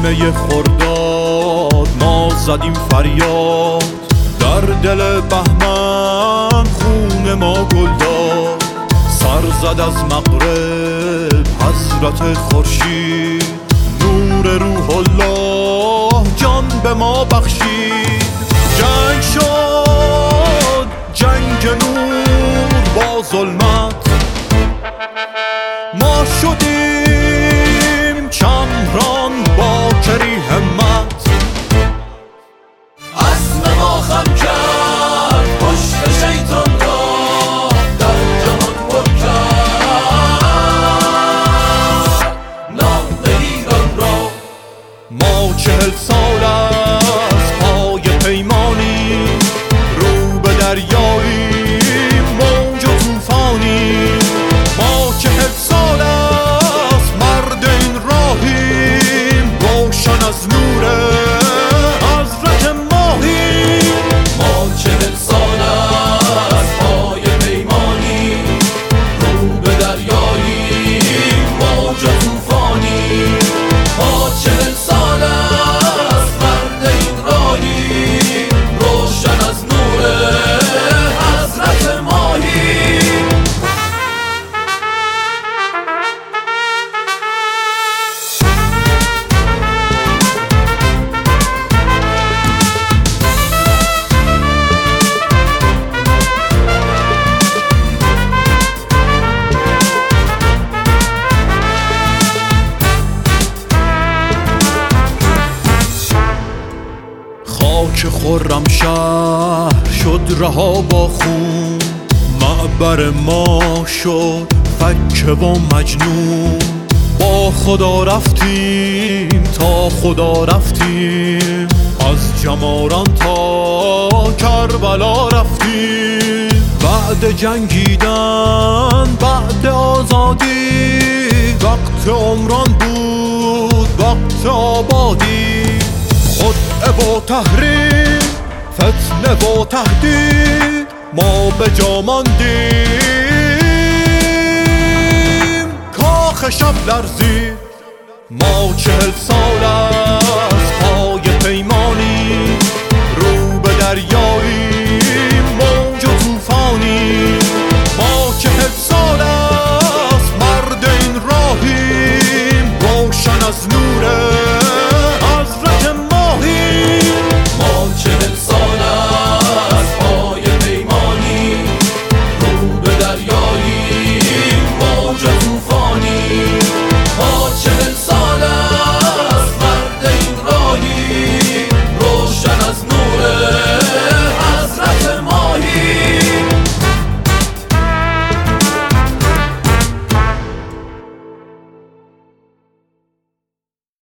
نیمه خرداد ما زدیم فریاد، در دل بهمن خون ما گل داد. سر زد از مغرب حضرت خورشید، نور روح الله جان به ما بخشید. جنگ شد جنگ نور با ظلمت، ما شدیم چمران با کری همت. عزم ما خم کرد پشت شیطان را، در جهان پر کرد نام ایران را. ما 40 سال از پای پیمانی، رو به دریایی موج و طوفانی. ما 40 سال از مرد این راهیم، روشن از نور حضرت ماهیم. ما 40 سال از پای پیمانی، رو به دریایی موج و طوفانی. ما 40 سال از مرد این راهی، روشن از نور حضرت ماهی. خاک خرم شهر شد رها با خون، معبر ما شد فکه و مجنون. با خدا رفتیم تا خدا رفتیم، از جماران تا کربلا رفتیم. بعد جنگیدن بعد آزادی، وقت عمران بود وقت آبادی. خدعه و تحریم فتنه و تهدید، ما به جا ماندیم کاخ شب لرزید. ما 40 سال